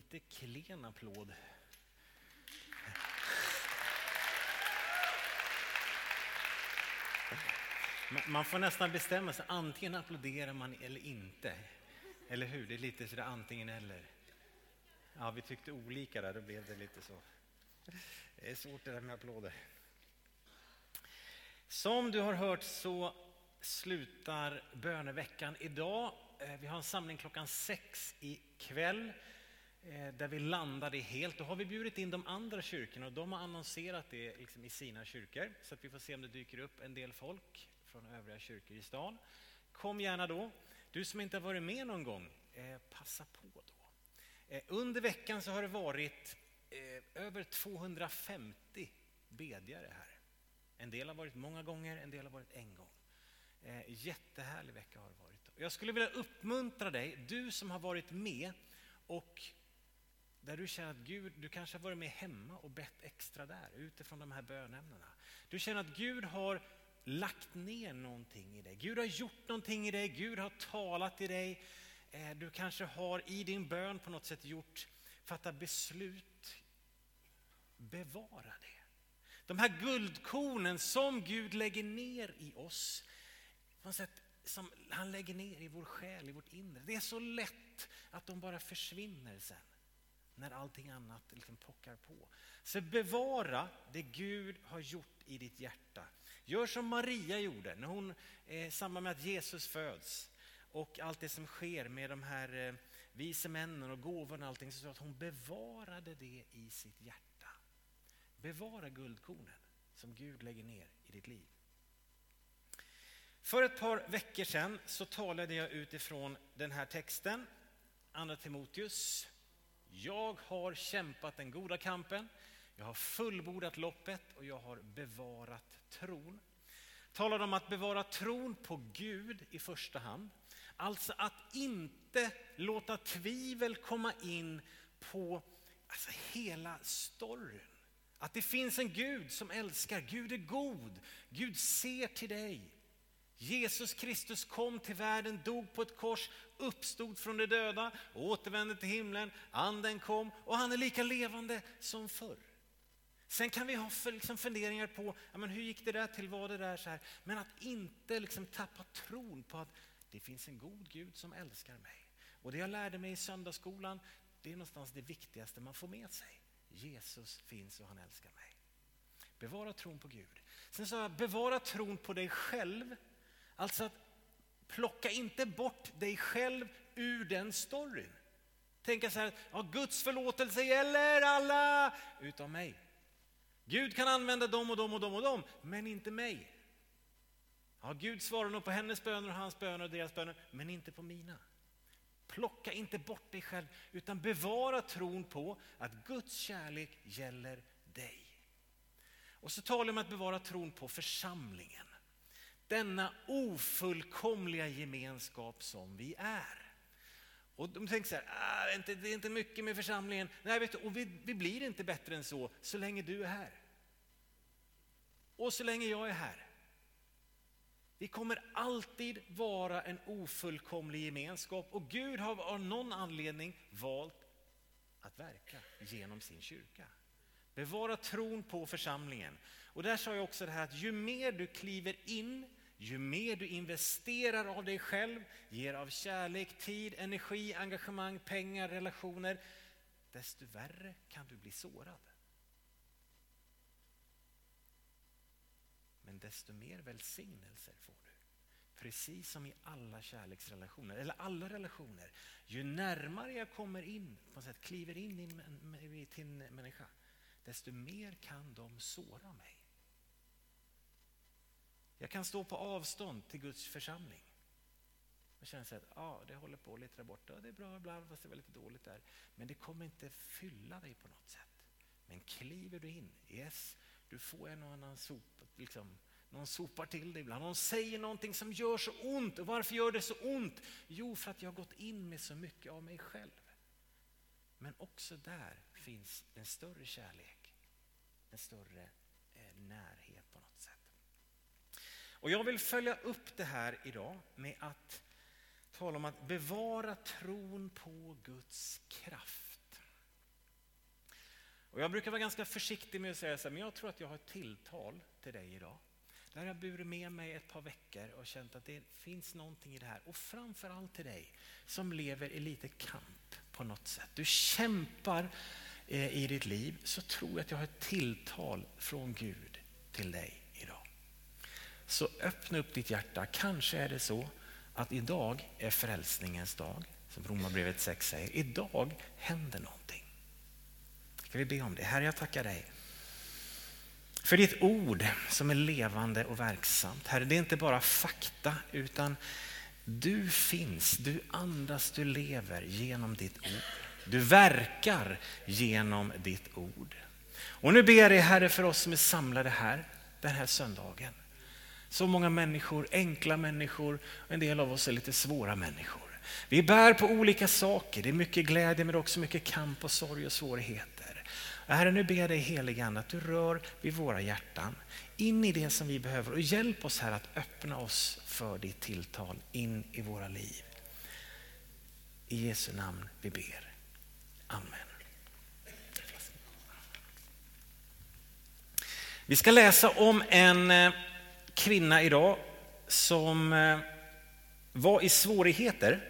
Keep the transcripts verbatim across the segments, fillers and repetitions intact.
lite klen applåd. Man får nästan bestämma sig, antingen applåderar man eller inte. Eller hur? Det är lite sådär antingen eller. Ja, vi tyckte olika där, då blev det lite så. Det är svårt det där med applåder. Som du har hört så slutar böneveckan idag. Vi har en samling klockan sex ikväll där vi landade helt. Då har vi bjudit in de andra kyrkorna och de har annonserat det liksom i sina kyrkor. Så att vi får se om det dyker upp en del folk från övriga kyrkor i stan. Kom gärna då. Du som inte har varit med någon gång, eh, passa på då. Eh, under veckan så har det varit eh, över tvåhundrafemtio bedjare här. En del har varit många gånger, en del har varit en gång. Eh, jättehärlig vecka har det varit. Jag skulle vilja uppmuntra dig, du som har varit med och där du känner att Gud, du kanske har varit med hemma och bett extra där utifrån de här bönämnena. Du känner att Gud har lagt ner någonting i dig. Gud har gjort någonting i dig. Gud har talat i dig. Du kanske har i din bön på något sätt gjort, fattat beslut. Bevara det. De här guldkornen som Gud lägger ner i oss, på något sätt som han lägger ner i vår själ, i vårt inre. Det är så lätt att de bara försvinner sen när allting annat liksom pockar på. Så bevara det Gud har gjort i ditt hjärta. Gör som Maria gjorde när hon eh, samband med att Jesus föds och allt det som sker med de här eh, vise männen och gåvorna och allting, så att hon bevarade det i sitt hjärta. Bevara guldkornen som Gud lägger ner i ditt liv. För ett par veckor sedan så talade jag utifrån den här texten, Andra Timoteus. Jag har kämpat den goda kampen, jag har fullbordat loppet och jag har bevarat tron. Talar om att bevara tron på Gud i första hand. Alltså att inte låta tvivel komma in på alltså hela storyn. Att det finns en Gud som älskar, Gud är god, Gud ser till dig. Jesus Kristus kom till världen, dog på ett kors, uppstod från de döda, återvände till himlen, anden kom och han är lika levande som förr. Sen kan vi ha för, liksom, funderingar på ja, men hur gick det där till, var det där så här? Men att inte liksom, tappa tron på att det finns en god Gud som älskar mig. Och det jag lärde mig i söndagsskolan, det är någonstans det viktigaste man får med sig. Jesus finns och han älskar mig. Bevara tron på Gud. Sen sa jag, bevara tron på dig själv. Alltså att plocka inte bort dig själv ur den storyn. Tänka så här, ja, Guds förlåtelse gäller alla utom mig. Gud kan använda dem och dem och dem och dem, men inte mig. Ja, Gud svarar nog på hennes böner och hans böner och deras böner, men inte på mina. Plocka inte bort dig själv, utan bevara tron på att Guds kärlek gäller dig. Och så talar vi om att bevara tron på församlingen. Denna ofullkomliga gemenskap som vi är. Och de tänker så här, ah, det, är inte, det är inte mycket med församlingen. Nej, vet du, och vi, vi blir inte bättre än så, så länge du är här. Och så länge jag är här. Vi kommer alltid vara en ofullkomlig gemenskap. Och Gud har av någon anledning valt att verka genom sin kyrka. Bevara tron på församlingen. Och där sa jag också det här att ju mer du kliver in, ju mer du investerar av dig själv, ger av kärlek, tid, energi, engagemang, pengar, relationer, desto värre kan du bli sårad. Men desto mer välsignelser får du. Precis som i alla kärleksrelationer, eller alla relationer. Ju närmare jag kommer in, på något sätt kliver in i, till en människa, desto mer kan de såra mig. Jag kan stå på avstånd till Guds församling. Jag känner att ja, det håller på lite där borta. Det är bra, bla, fast det var lite dåligt där. Men det kommer inte fylla dig på något sätt. Men kliver du in, yes, du får en och annan sop, liksom, någon sopar till dig ibland. Någon säger någonting som gör så ont. Och varför gör det så ont? Jo, för att jag har gått in med så mycket av mig själv. Men också där finns en större kärlek. En större eh, närhet på något sätt. Och jag vill följa upp det här idag med att tala om att bevara tron på Guds kraft. Och jag brukar vara ganska försiktig med att säga så här, men jag tror att jag har ett tilltal till dig idag. Där jag burit med mig ett par veckor och känt att det finns någonting i det här. Och framförallt till dig som lever i lite kamp på något sätt. Du kämpar eh, i ditt liv, så tror jag att jag har ett tilltal från Gud till dig idag. Så öppna upp ditt hjärta. Kanske är det så att idag är frälsningens dag. Som Romarbrevet sex säger. Idag händer någonting. Ska vi be om det? Herre, jag tackar dig för ditt ord som är levande och verksamt. Herre, det är inte bara fakta, utan du finns, du andas, du lever genom ditt ord. Du verkar genom ditt ord. Och nu ber jag dig, Herre, för oss som är samlade här den här söndagen. Så många människor, enkla människor, en del av oss är lite svåra människor. Vi bär på olika saker, det är mycket glädje men också mycket kamp och sorg och svårigheter. Herre, nu ber jag dig, helige Ande, att du rör vid våra hjärtan in i det som vi behöver och hjälp oss här att öppna oss för ditt tilltal in i våra liv. I Jesu namn vi ber. Amen. Vi ska läsa om en kvinna idag som var i svårigheter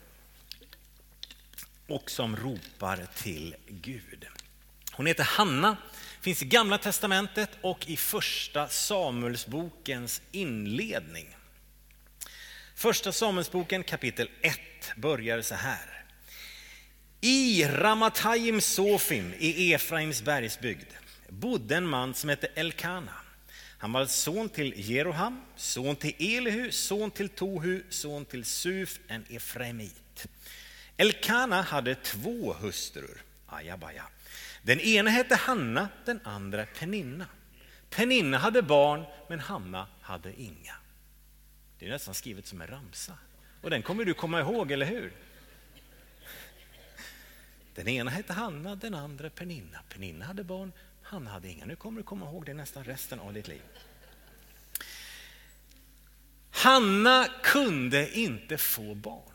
och som ropar till Gud. Hon heter Hanna, finns i Gamla testamentet och i första Samuelsbokens inledning. Första Samuelsboken kapitel ett börjar så här. I Ramathaim Sofim i Efraims bergsbygd bodde en man som hette Elkana. Han var son till Jeroham, son till Elihu, son till Tohu, son till Suf, en Efraimit. Elkana hade två hustrur, ajabaja. Den ena hette Hanna, den andra Peninna. Peninna hade barn, men Hanna hade inga. Det är nästan skrivet som en ramsa. Och den kommer du komma ihåg, eller hur? Den ena hette Hanna, den andra Peninna. Peninna hade barn, Hanna hade inga. Nu kommer du komma ihåg det nästan resten av ditt liv. Hanna kunde inte få barn.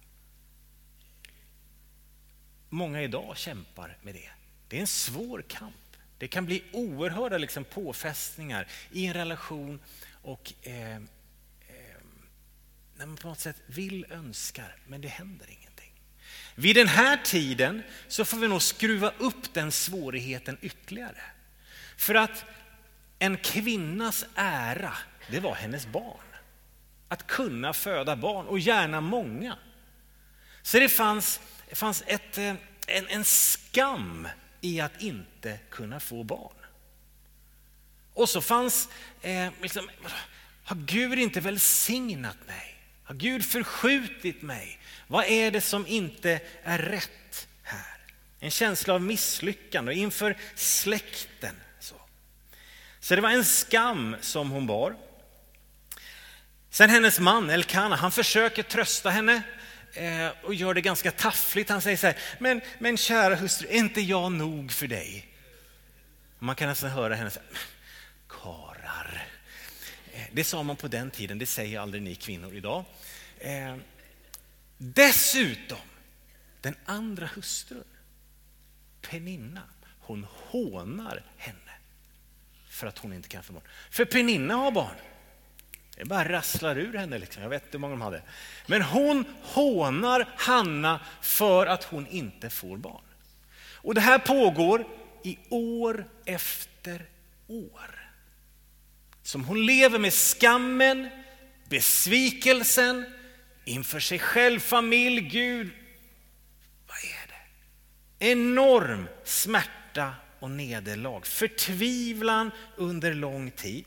Många idag kämpar med det. Det är en svår kamp. Det kan bli oerhörda liksom påfästningar i en relation och eh, eh, när man på något sätt vill, önskar, men det händer ingenting. Vid den här tiden så får vi nog skruva upp den svårigheten ytterligare. För att en kvinnas ära, det var hennes barn. Att kunna föda barn, och gärna många. Så det fanns, det fanns ett, en, en skam i att inte kunna få barn. Och så fanns, eh, liksom, har Gud inte välsignat mig? Har Gud förskjutit mig? Vad är det som inte är rätt här? En känsla av misslyckande och inför släkten. Så, så det var en skam som hon bar. Sen hennes man Elkana, han försöker trösta henne eh, och gör det ganska taffligt. Han säger så här, men, men kära hustru, är inte jag nog för dig? Och man kan nästan höra henne säga, karar. Eh, det sa man på den tiden, det säger aldrig ni kvinnor idag. Eh, dessutom, den andra hustrun, Peninna, hon hånar henne för att hon inte kan få barn. För Peninna har barn. Det bara rasslar ur henne liksom. Jag vet inte hur många de hade. Men hon hånar Hanna för att hon inte får barn. Och det här pågår i år efter år. Som hon lever med skammen, besvikelsen inför sig själv, familj, Gud. Vad är det? Enorm smärta och nederlag. Förtvivlan under lång tid.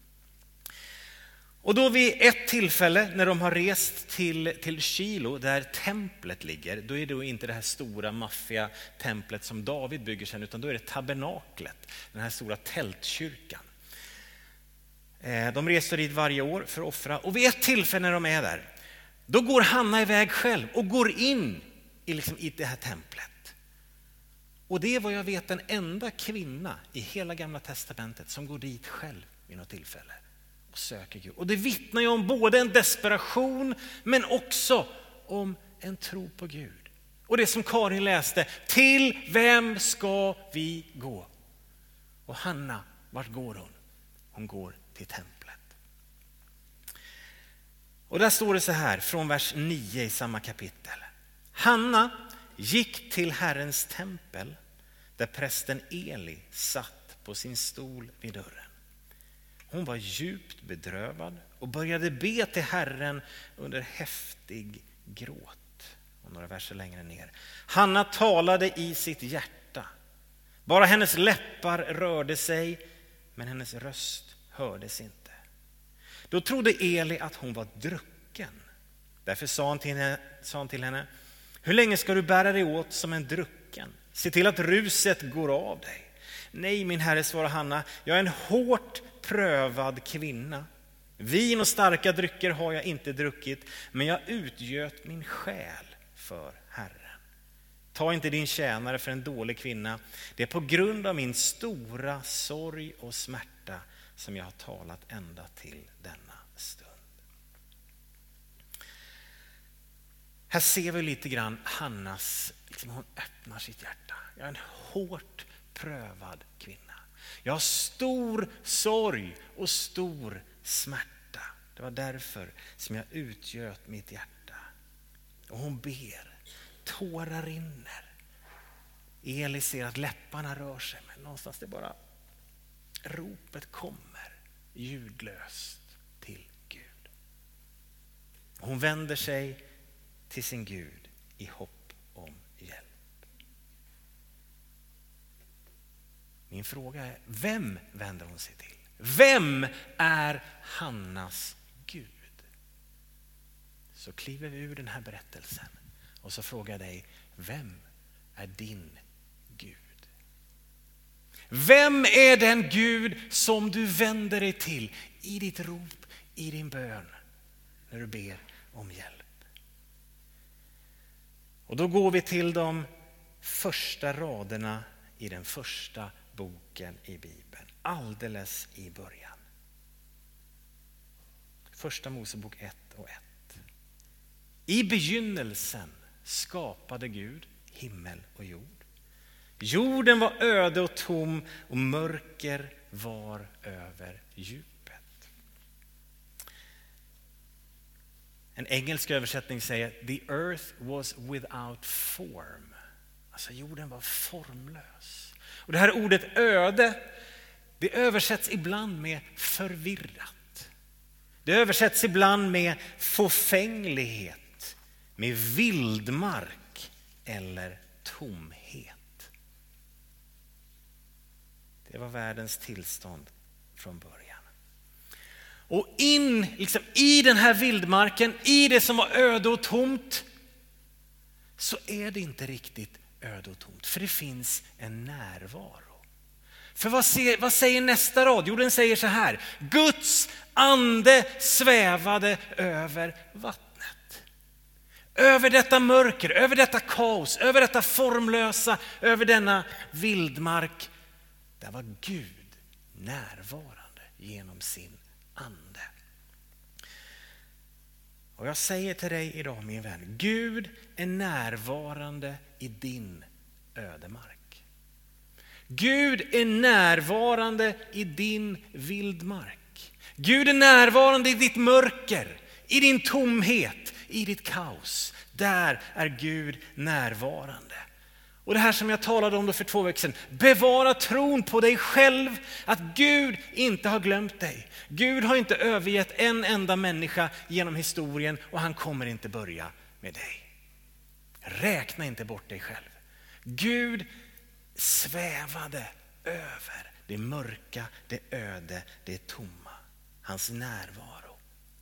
Och då vid ett tillfälle när de har rest till, till Shilo där templet ligger, då är det inte det här stora maffiga templet som David bygger sen, utan då är det tabernaklet, den här stora tältkyrkan. De reser dit varje år för att offra, och vid ett tillfälle när de är där, då går Hanna iväg själv och går in i, liksom, i det här templet. Och det är vad jag vet den enda kvinna i hela Gamla testamentet som går dit själv vid något tillfälle. Och söker Gud. Och det vittnar ju om både en desperation men också om en tro på Gud. Och det som Karin läste, till vem ska vi gå? Och Hanna, vart går hon? Hon går till templet. Och där står det så här från vers nio i samma kapitel. Hanna gick till Herrens tempel där prästen Eli satt på sin stol vid dörren. Hon var djupt bedrövad och började be till Herren under häftig gråt. Och några verser längre ner. Hanna talade i sitt hjärta. Bara hennes läppar rörde sig, men hennes röst hördes inte. Då trodde Eli att hon var drucken. Därför sa han till henne, sa han till henne: hur länge ska du bära dig åt som en drucken? Se till att ruset går av dig. Nej, min herre, svarade Hanna, jag är en hårt prövad kvinna. Vin och starka drycker har jag inte druckit, men jag utgöt min själ för Herren. Ta inte din tjänare för en dålig kvinna. Det är på grund av min stora sorg och smärta som jag har talat ända till denna stund. Här ser vi lite grann Hannas, liksom hon öppnar sitt hjärta. Jag är en hårt prövad kvinna. Jag har stor sorg och stor smärta. Det var därför som jag utgöt mitt hjärta. Och hon ber, tårar rinner. Eli ser att läpparna rör sig, men någonstans det bara ropet kommer ljudlöst till Gud. Hon vänder sig till sin Gud i hopp om hjälp. Min fråga är, vem vänder hon sig till? Vem är Hannas Gud? Så kliver vi ur den här berättelsen och så frågar jag dig, vem är din Gud? Vem är den Gud som du vänder dig till i ditt rop, i din bön, när du ber om hjälp? Och då går vi till de första raderna i den första boken i Bibeln, alldeles i början. Första Mosebok ett och ett. I begynnelsen skapade Gud himmel och jord. Jorden var öde och tom och mörker var över djupet. En engelsk översättning säger the earth was without form. Alltså jorden var formlös. Och det här ordet öde, det översätts ibland med förvirrat. Det översätts ibland med fåfänglighet, med vildmark eller tomhet. Det var världens tillstånd från början. Och in liksom, i den här vildmarken, i det som var öde och tomt, så är det inte riktigt öde och tomt. För det finns en närvaro. För vad, ser, vad säger nästa rad? Jo, den säger så här: Guds ande svävade över vattnet. Över detta mörker, över detta kaos, över detta formlösa, över denna vildmark. Där var Gud närvarande genom sin ande. Och jag säger till dig idag, min vän, Gud är närvarande i din ödemark. Gud är närvarande i din vildmark. Gud är närvarande i ditt mörker, i din tomhet, i ditt kaos. Där är Gud närvarande. Och det här som jag talade om då för två veckor sedan. Bevara tron på dig själv. Att Gud inte har glömt dig. Gud har inte övergett en enda människa genom historien. Och han kommer inte börja med dig. Räkna inte bort dig själv. Gud svävade över det mörka, det öde, det tomma. Hans närvaro.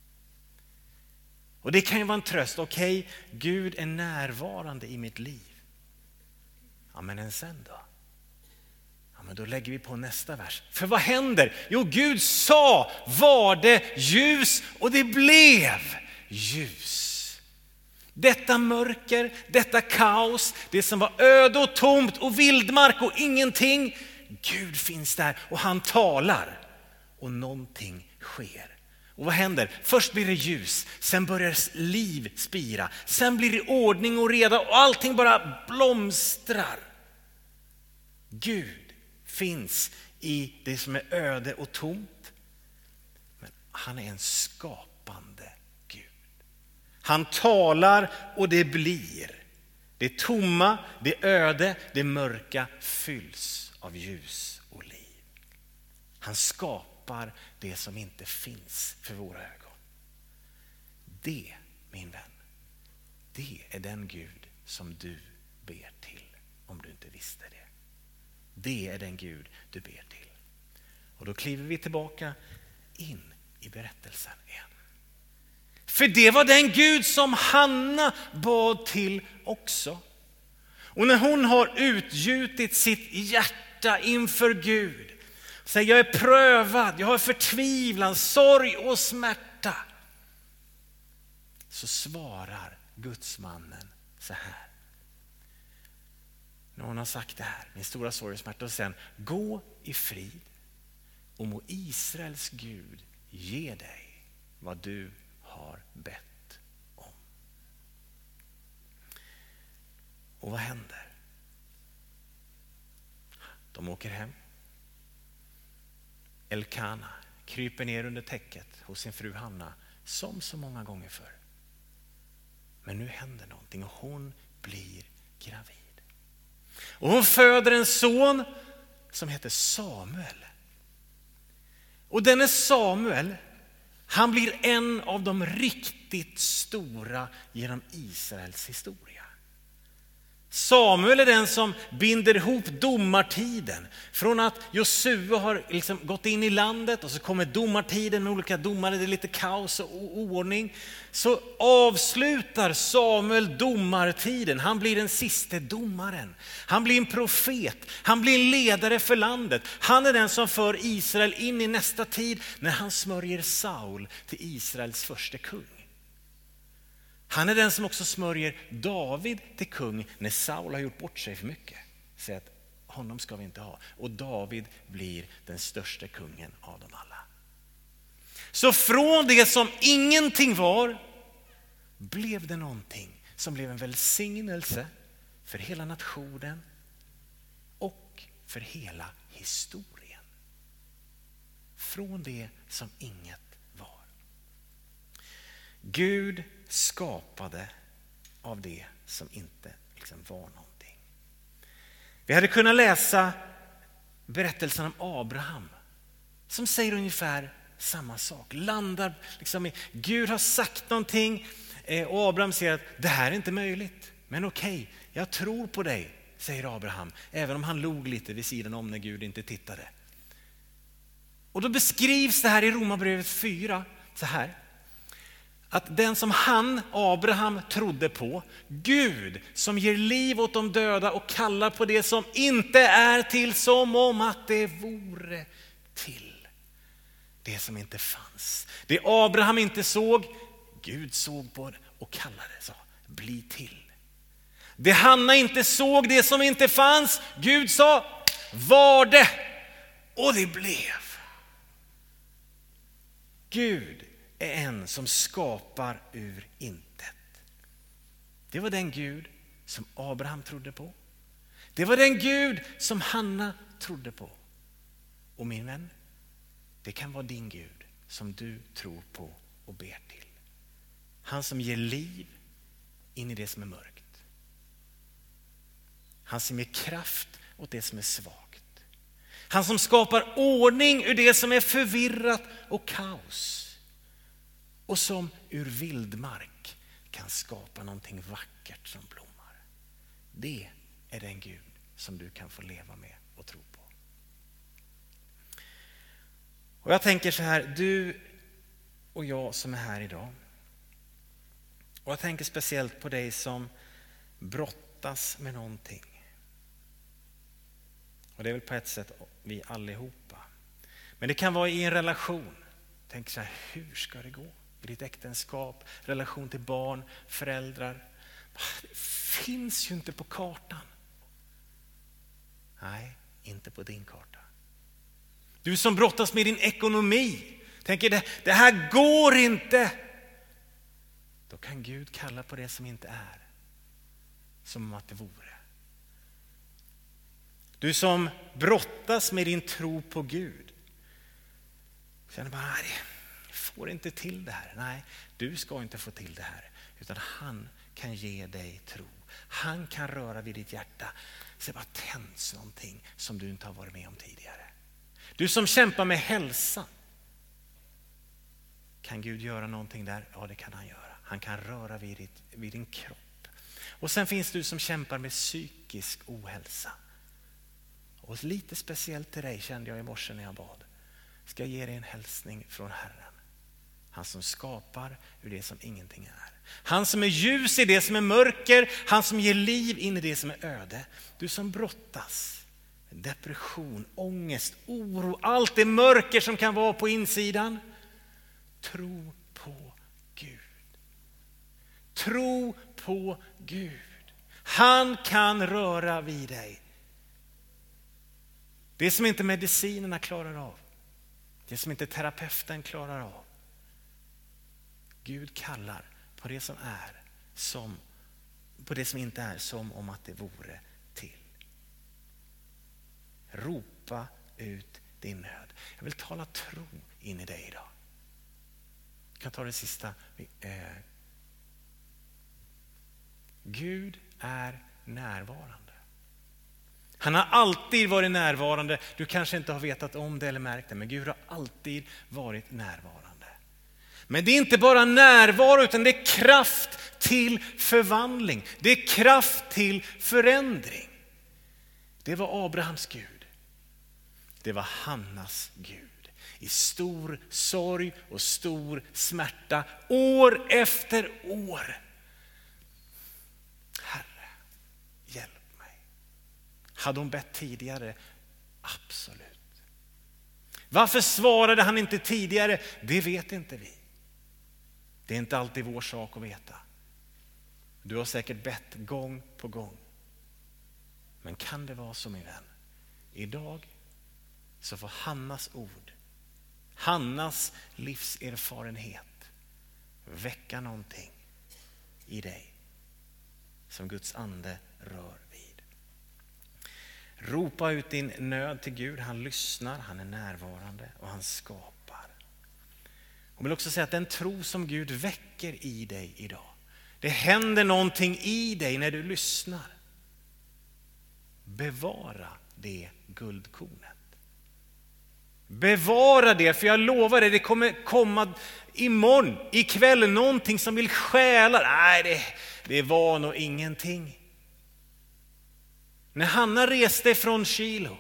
Och det kan ju vara en tröst. Okej, okay, Gud är närvarande i mitt liv. Ja, men en sen då? Ja, men då lägger vi på nästa vers. För vad händer? Jo, Gud sa, var det ljus, och det blev ljus. Detta mörker, detta kaos, det som var öde och tomt och vildmark och ingenting. Gud finns där och han talar och någonting sker. Och vad händer? Först blir det ljus, sen börjar liv spira. Sen blir det ordning och reda och allting bara blomstrar. Gud finns i det som är öde och tomt. Men han är en skapande Gud. Han talar och det blir. Det tomma, det öde, det mörka fylls av ljus och liv. Han skapar det som inte finns för våra ögon. Det, min vän, det är den Gud som du ber till, om du inte visste det. Det är den Gud du ber till. Och då kliver vi tillbaka in i berättelsen igen. För det var den Gud som Hanna bad till också. Och när hon har utgjutit sitt hjärta inför Gud, säger jag är prövad, jag har förtvivlan, sorg och smärta, så svarar Gudsmannen så här. När hon har sagt det här, min stora sorg och smärta, och sen gå i frid och må Israels Gud ge dig vad du har bett om. Och vad händer? De åker hem. Elkana kryper ner under täcket hos sin fru Hanna som så många gånger förr. Men nu händer någonting och hon blir gravid. Och hon föder en son som heter Samuel. Och denne Samuel, han blir en av de riktigt stora genom Israels historia. Samuel är den som binder ihop domartiden. Från att Josua har liksom gått in i landet och så kommer domartiden med olika domare, det är lite kaos och oordning. Så avslutar Samuel domartiden. Han blir den sista domaren. Han blir en profet. Han blir en ledare för landet. Han är den som för Israel in i nästa tid när han smörjer Saul till Israels första kung. Han är den som också smörjer David till kung när Saul har gjort bort sig för mycket. Säger att honom ska vi inte ha. Och David blir den största kungen av dem alla. Så från det som ingenting var blev det någonting som blev en välsignelse för hela nationen och för hela historien. Från det som inget var. Gud skapade av det som inte liksom var någonting. Vi hade kunnat läsa berättelsen om Abraham som säger ungefär samma sak. Landar liksom i, Gud har sagt någonting och Abraham säger att det här är inte möjligt. Men okej, jag tror på dig, säger Abraham, även om han log lite vid sidan om när Gud inte tittade. Och då beskrivs det här i Romarbrevet fyra så här. Att den som han, Abraham, trodde på, Gud som ger liv åt de döda och kallar på det som inte är till som om att det vore till. Det som inte fanns. Det Abraham inte såg, Gud såg på det och kallade, sa bli till. Det Hanna inte såg, det som inte fanns, Gud sa var det och det blev. Gud är en som skapar ur intet. Det var den Gud som Abraham trodde på. Det var den Gud som Hanna trodde på. Och min vän, det kan vara din Gud som du tror på och ber till. Han som ger liv in i det som är mörkt. Han som ger kraft åt det som är svagt. Han som skapar ordning ur det som är förvirrat och kaos. Och som ur vildmark kan skapa någonting vackert som blommar. Det är den Gud som du kan få leva med och tro på. Och jag tänker så här, du och jag som är här idag. Och jag tänker speciellt på dig som brottas med någonting. Och det är väl på ett sätt vi allihopa. Men det kan vara i en relation. Tänk så här, hur ska det gå? I ditt äktenskap, relation till barn, föräldrar. Det finns ju inte på kartan. Nej, inte på din karta. Du som brottas med din ekonomi. Tänker det, det här går inte. Då kan Gud kalla på det som inte är. Som att det vore. Du som brottas med din tro på Gud. Känner bara, nej, jag får inte till det här. Nej, du ska inte få till det här. Utan han kan ge dig tro. Han kan röra vid ditt hjärta. Så bara tänds någonting som du inte har varit med om tidigare. Du som kämpar med hälsa. Kan Gud göra någonting där? Ja, det kan han göra. Han kan röra vid, ditt, vid din kropp. Och sen finns du som kämpar med psykisk ohälsa. Och lite speciellt till dig kände jag i morse när jag bad. Ska jag ge dig en hälsning från Herren. Han som skapar ur det som ingenting är. Han som är ljus i det som är mörker. Han som ger liv in i det som är öde. Du som brottas med depression, ångest, oro. Allt det mörker som kan vara på insidan. Tro på Gud. Tro på Gud. Han kan röra vid dig. Det som inte medicinerna klarar av. Det som inte terapeuten klarar av. Gud kallar på det som är som på det som inte är som om att det vore till. Ropa ut din nöd. Jag vill tala tro in i dig idag. Jag kan ta det sista. Eh, Gud är närvarande. Han har alltid varit närvarande. Du kanske inte har vetat om det eller märkt det, men Gud har alltid varit närvarande. Men det är inte bara närvaro utan det är kraft till förvandling. Det är kraft till förändring. Det var Abrahams Gud. Det var Hannas Gud. I stor sorg och stor smärta år efter år. Herre, hjälp mig. Hade hon bett tidigare? Absolut. Varför svarade han inte tidigare? Det vet inte vi. Det är inte alltid vår sak att veta. Du har säkert bett gång på gång. Men kan det vara så, min vän? Idag så får Hannas ord, Hannas livserfarenhet väcka någonting i dig som Guds ande rör vid. Ropa ut din nöd till Gud. Han lyssnar, han är närvarande och han skapar. Jag vill också säga att den tro som Gud väcker i dig idag. Det händer någonting i dig när du lyssnar. Bevara det guldkornet. Bevara det, för jag lovar dig, det kommer komma imorgon, ikväll, någonting som vill stjäla. Nej, det, det var nog ingenting. När Hanna reste från Shilo,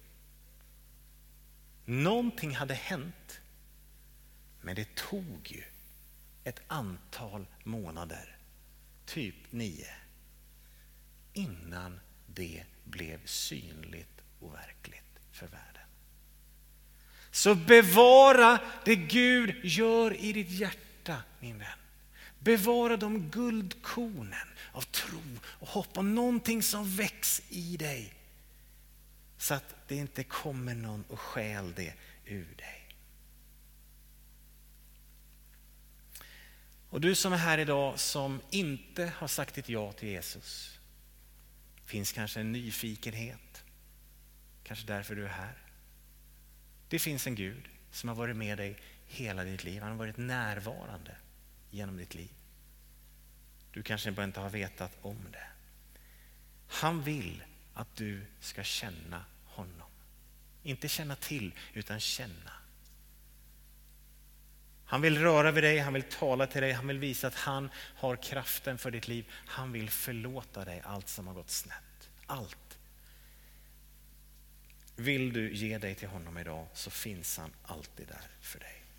någonting hade hänt. Men det tog ju ett antal månader, typ nio, innan det blev synligt och verkligt för världen. Så bevara det Gud gör i ditt hjärta, min vän. Bevara de guldkornen av tro och hopp om någonting som väcks i dig. Så att det inte kommer någon och stjäl det ur dig. Och du som är här idag som inte har sagt ett ja till Jesus. Finns kanske en nyfikenhet. Kanske därför du är här. Det finns en Gud som har varit med dig hela ditt liv. Han har varit närvarande genom ditt liv. Du kanske bara inte har vetat om det. Han vill att du ska känna honom. Inte känna till, utan känna. Han vill röra vid dig, han vill tala till dig, han vill visa att han har kraften för ditt liv. Han vill förlåta dig allt som har gått snett. Allt. Vill du ge dig till honom idag så finns han alltid där för dig.